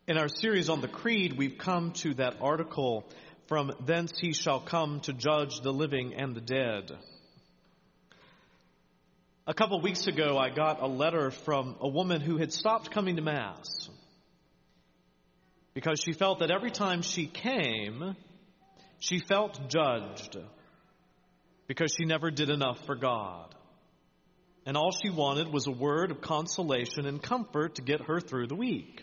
In our series on the Creed, we've come to that article, "From thence he shall come to judge the living and the dead." A couple weeks ago, I got a letter from a woman who had stopped coming to Mass because she felt that every time she came, she felt judged because she never did enough for God. And all she wanted was a word of consolation and comfort to get her through the week.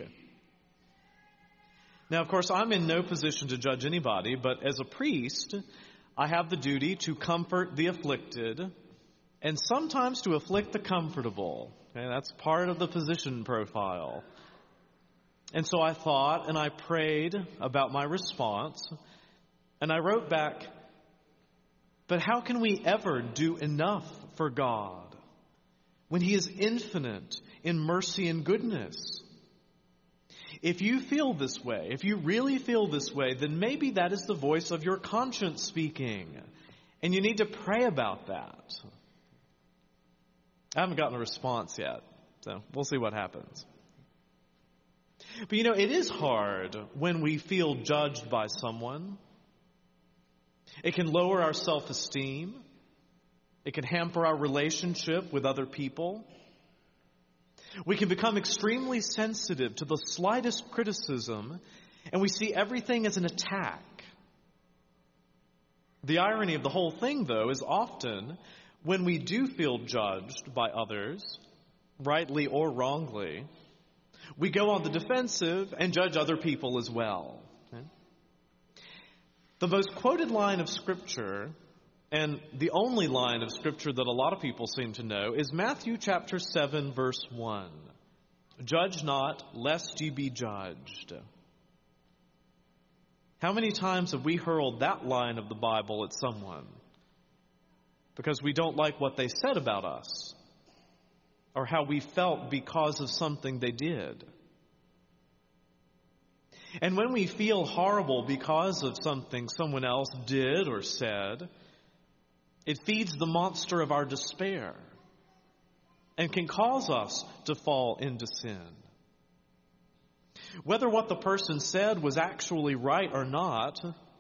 Now, of course, I'm in no position to judge anybody, but as a priest, I have the duty to comfort the afflicted and sometimes to afflict the comfortable. Okay, that's part of the position profile. And so I thought and I prayed about my response, and I wrote back, "But how can we ever do enough for God when He is infinite in mercy and goodness? If you feel this way, if you really feel this way, then maybe that is the voice of your conscience speaking, and you need to pray about that." I haven't gotten a response yet, so we'll see what happens. But it is hard when we feel judged by someone. It can lower our self-esteem. It can hamper our relationship with other people. We can become extremely sensitive to the slightest criticism, and we see everything as an attack. The irony of the whole thing, though, is often when we do feel judged by others, rightly or wrongly, we go on the defensive and judge other people as well. Okay? The most quoted line of Scripture, and the only line of Scripture that a lot of people seem to know, is Matthew chapter 7, verse 1. "Judge not, lest ye be judged." How many times have we hurled that line of the Bible at someone because we don't like what they said about us or how we felt because of something they did? And when we feel horrible because of something someone else did or said, it feeds the monster of our despair and can cause us to fall into sin. Whether what the person said was actually right or not,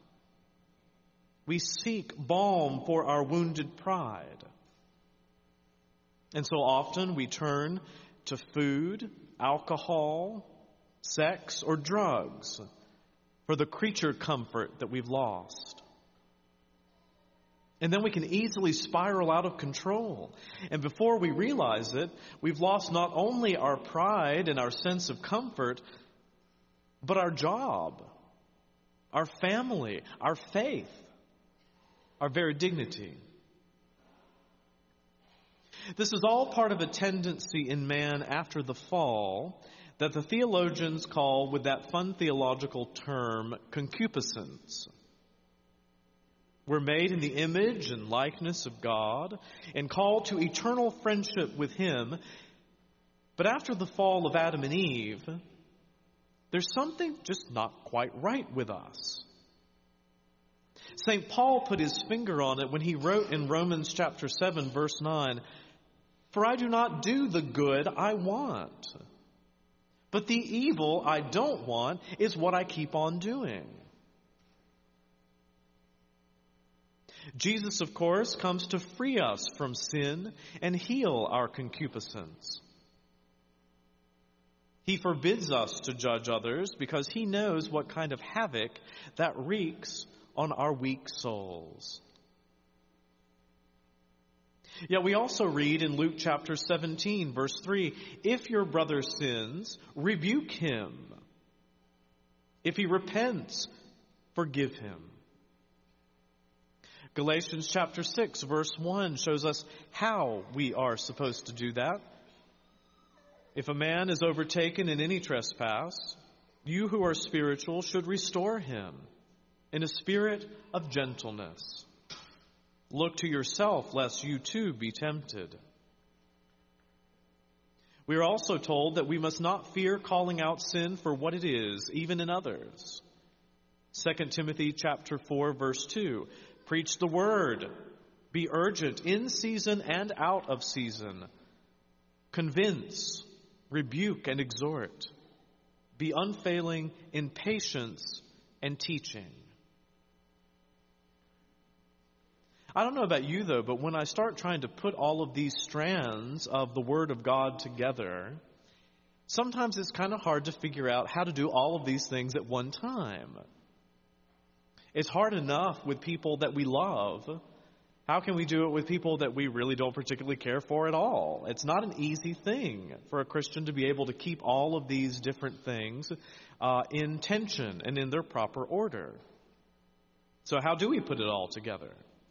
we seek balm for our wounded pride. And so often we turn to food, alcohol, sex, or drugs for the creature comfort that we've lost. And then we can easily spiral out of control. And before we realize it, we've lost not only our pride and our sense of comfort, but our job, our family, our faith, our very dignity. This is all part of a tendency in man after the fall that the theologians call, with that fun theological term, concupiscence. We're made in the image and likeness of God and called to eternal friendship with Him. But after the fall of Adam and Eve, there's something just not quite right with us. St. Paul put his finger on it when he wrote in Romans chapter 7, verse 9, "For I do not do the good I want, but the evil I don't want is what I keep on doing." Jesus, of course, comes to free us from sin and heal our concupiscence. He forbids us to judge others because He knows what kind of havoc that wreaks on our weak souls. Yet we also read in Luke chapter 17, verse 3, "If your brother sins, rebuke him. If he repents, forgive him." Galatians chapter 6, verse 1 shows us how we are supposed to do that. "If a man is overtaken in any trespass, you who are spiritual should restore him in a spirit of gentleness. Look to yourself, lest you too be tempted." We are also told that we must not fear calling out sin for what it is, even in others. 2 Timothy chapter 4, verse 2, "Preach the word, be urgent in season and out of season. Convince, rebuke, and exhort. Be unfailing in patience and teaching. I don't know about you, though, but when I start trying to put all of these strands of the Word of God together, sometimes it's kind of hard to figure out how to do all of these things at one time. It's hard enough with people that we love. How can we do it with people that we really don't particularly care for at all? It's not an easy thing for a Christian to be able to keep all of these different things in tension and in their proper order. So how do we put it all together?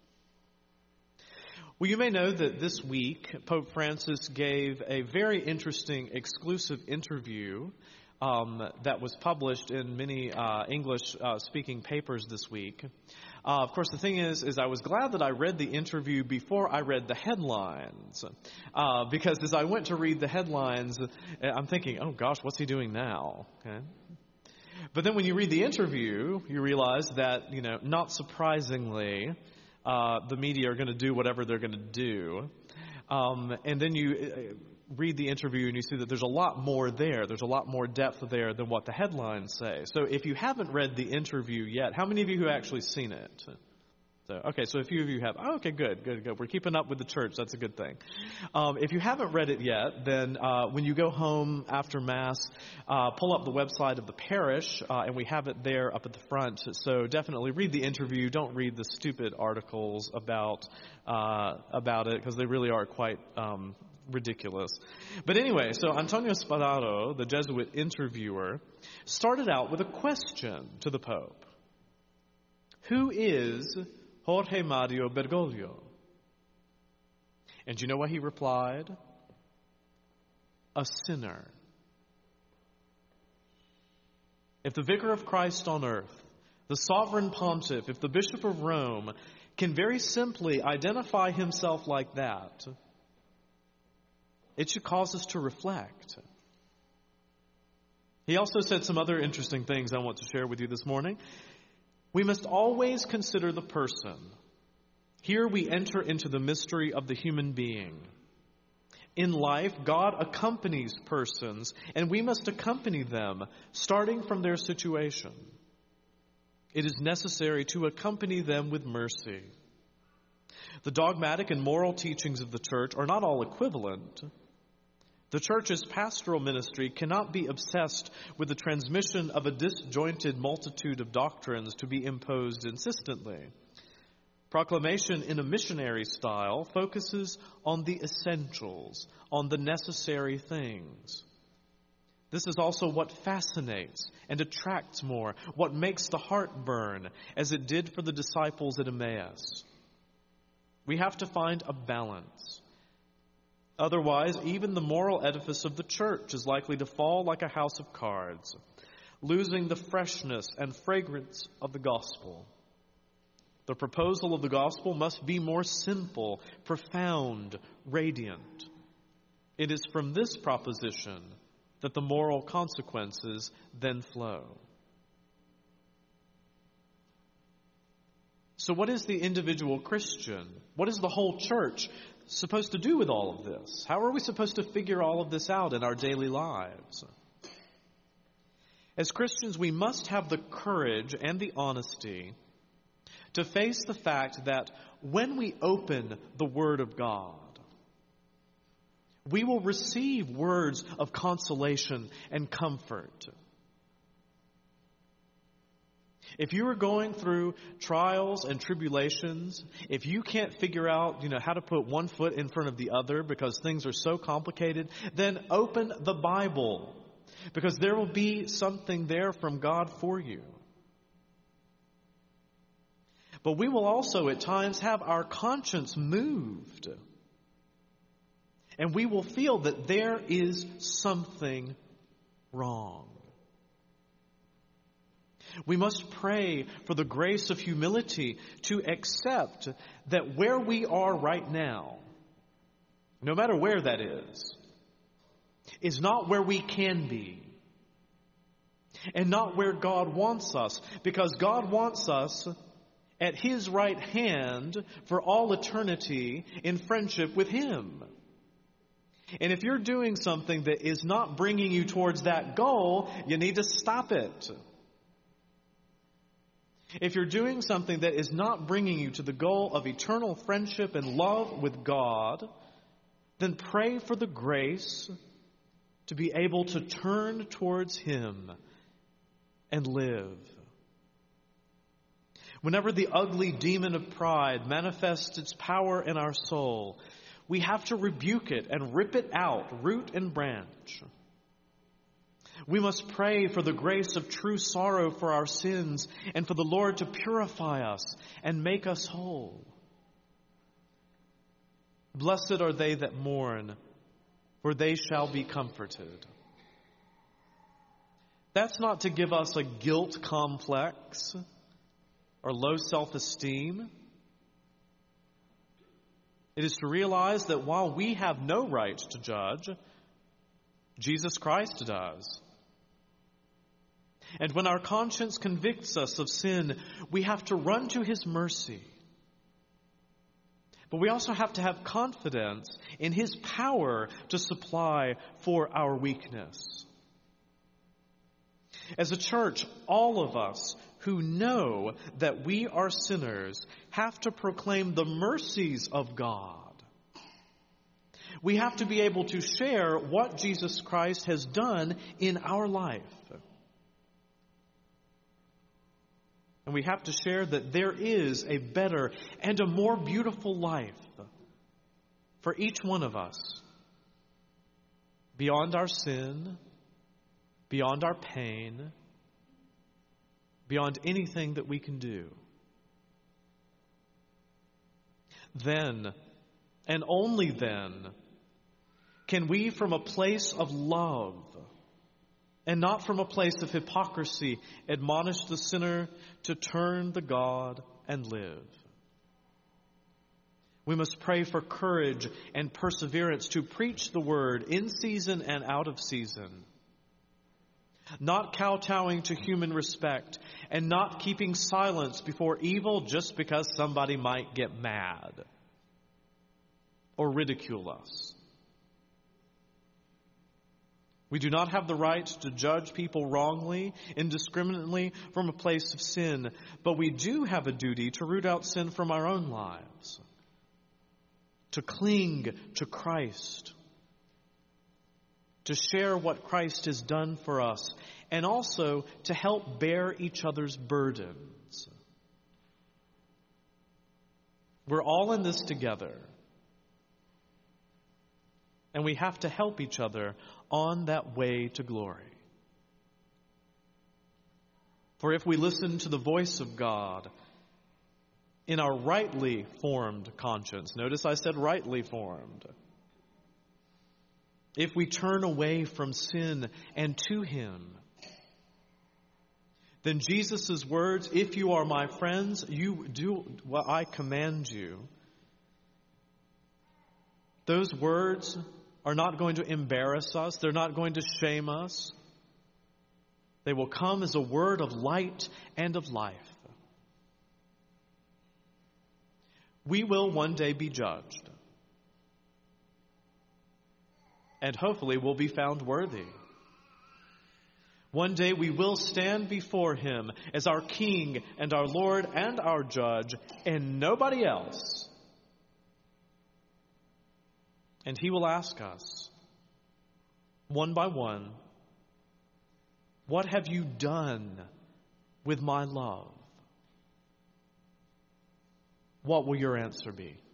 Well, you may know that this week, Pope Francis gave a very interesting exclusive interview that was published in many English-speaking papers this week. Of course, the thing is I was glad that I read the interview before I read the headlines, because as I went to read the headlines, I'm thinking, oh gosh, what's he doing now? Okay. But then when you read the interview, you realize that, not surprisingly, the media are going to do whatever they're going to do. And then you read the interview and you see that there's a lot more there. There's a lot more depth there than what the headlines say. So if you haven't read the interview yet, how many of you who actually seen it? So a few of you have. Oh, okay, good. We're keeping up with the church. That's a good thing. If you haven't read it yet, then when you go home after Mass, pull up the website of the parish, and we have it there up at the front. So definitely read the interview. Don't read the stupid articles about it, because they really are quite ridiculous. But anyway, so Antonio Spadaro, the Jesuit interviewer, started out with a question to the Pope. Who is Jorge Mario Bergoglio? And do you know what he replied? A sinner. If the Vicar of Christ on earth, the sovereign pontiff, if the Bishop of Rome can very simply identify himself like that, it should cause us to reflect. He also said some other interesting things I want to share with you this morning. We must always consider the person. Here we enter into the mystery of the human being. In life, God accompanies persons, and we must accompany them, starting from their situation. It is necessary to accompany them with mercy. The dogmatic and moral teachings of the Church are not all equivalent. The Church's pastoral ministry cannot be obsessed with the transmission of a disjointed multitude of doctrines to be imposed insistently. Proclamation in a missionary style focuses on the essentials, on the necessary things. This is also what fascinates and attracts more, what makes the heart burn, as it did for the disciples at Emmaus. We have to find a balance. Otherwise, even the moral edifice of the Church is likely to fall like a house of cards, losing the freshness and fragrance of the gospel. The proposal of the gospel must be more simple, profound, radiant. It is from this proposition that the moral consequences then flow. So what is the individual Christian? What is the whole church supposed to do with all of this? How are we supposed to figure all of this out in our daily lives? As Christians, we must have the courage and the honesty to face the fact that when we open the Word of God, we will receive words of consolation and comfort. If you are going through trials and tribulations, if you can't figure out, how to put one foot in front of the other because things are so complicated, then open the Bible, because there will be something there from God for you. But we will also at times have our conscience moved, and we will feel that there is something wrong. We must pray for the grace of humility to accept that where we are right now, no matter where that is not where we can be, and not where God wants us, because God wants us at His right hand for all eternity in friendship with Him. And if you're doing something that is not bringing you towards that goal, you need to stop it. If you're doing something that is not bringing you to the goal of eternal friendship and love with God, then pray for the grace to be able to turn towards Him and live. Whenever the ugly demon of pride manifests its power in our soul, we have to rebuke it and rip it out, root and branch. We must pray for the grace of true sorrow for our sins and for the Lord to purify us and make us whole. Blessed are they that mourn, for they shall be comforted. That's not to give us a guilt complex or low self-esteem. It is to realize that while we have no right to judge, Jesus Christ does. And when our conscience convicts us of sin, we have to run to His mercy. But we also have to have confidence in His power to supply for our weakness. As a church, all of us who know that we are sinners have to proclaim the mercies of God. We have to be able to share what Jesus Christ has done in our life. And we have to share that there is a better and a more beautiful life for each one of us, beyond our sin, beyond our pain, beyond anything that we can do. Then, and only then, can we, from a place of love and not from a place of hypocrisy, admonish the sinner to turn to God and live. We must pray for courage and perseverance to preach the word in season and out of season, not kowtowing to human respect and not keeping silence before evil just because somebody might get mad or ridicule us. We do not have the right to judge people wrongly, indiscriminately, from a place of sin, but we do have a duty to root out sin from our own lives, to cling to Christ, to share what Christ has done for us, and also to help bear each other's burdens. We're all in this together, and we have to help each other on that way to glory. For if we listen to the voice of God in our rightly formed conscience, notice I said rightly formed, if we turn away from sin and to Him, then Jesus' words, if you are my friends, you do what I command you. Those words are not going to embarrass us. They're not going to shame us. They will come as a word of light and of life. We will one day be judged. And hopefully we'll be found worthy. One day we will stand before Him as our King and our Lord and our Judge and nobody else. And He will ask us, one by one, what have you done with my love? What will your answer be?